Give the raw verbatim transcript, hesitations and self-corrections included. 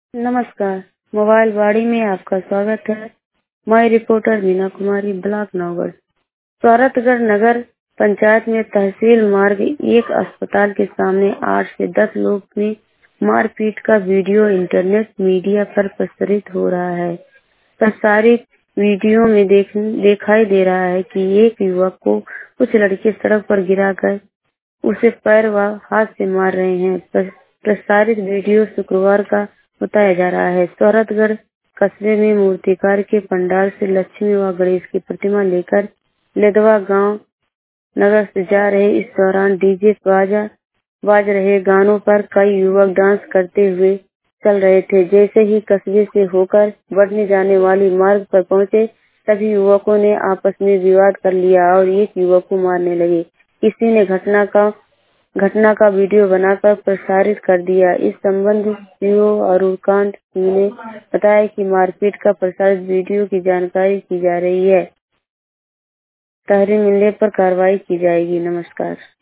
नमस्कार। मोबाइल वाड़ी में आपका स्वागत है। मैं रिपोर्टर मीना कुमारी, ब्लॉक नौगढ़। सौरतगढ़ नगर पंचायत में तहसील मार्ग एक अस्पताल के सामने आठ से दस लोग ने मारपीट का वीडियो इंटरनेट मीडिया पर प्रसारित हो रहा है। प्रसारित वीडियो में देख दिखाई दे रहा है कि एक युवक को कुछ लड़के सड़क पर गिराकर उसे पैर व हाथ से मार रहे हैं। प्रसारित वीडियो शुक्रवार का बताया जा रहा है। सौरतगढ़ कस्बे में मूर्तिकार के पंडाल से लक्ष्मी व गणेश की प्रतिमा लेकर लेदवा गांव नगर से जा रहे इस दौरान डीजे बाजा बाज रहे गानों पर कई युवक डांस करते हुए चल रहे थे। जैसे ही कस्बे से होकर बढ़ने जाने वाली मार्ग पर पहुंचे, सभी युवकों ने आपस में विवाद कर लिया और एक युवक को मारने लगे। किसी ने घटना का घटना का वीडियो बनाकर प्रसारित कर दिया। इस संबंध में सीओ अरुणकांत सिंह ने बताया कि मारपीट का प्रसारित वीडियो की जानकारी की जा रही है। तहरीर मिलने पर कार्रवाई की जाएगी। नमस्कार।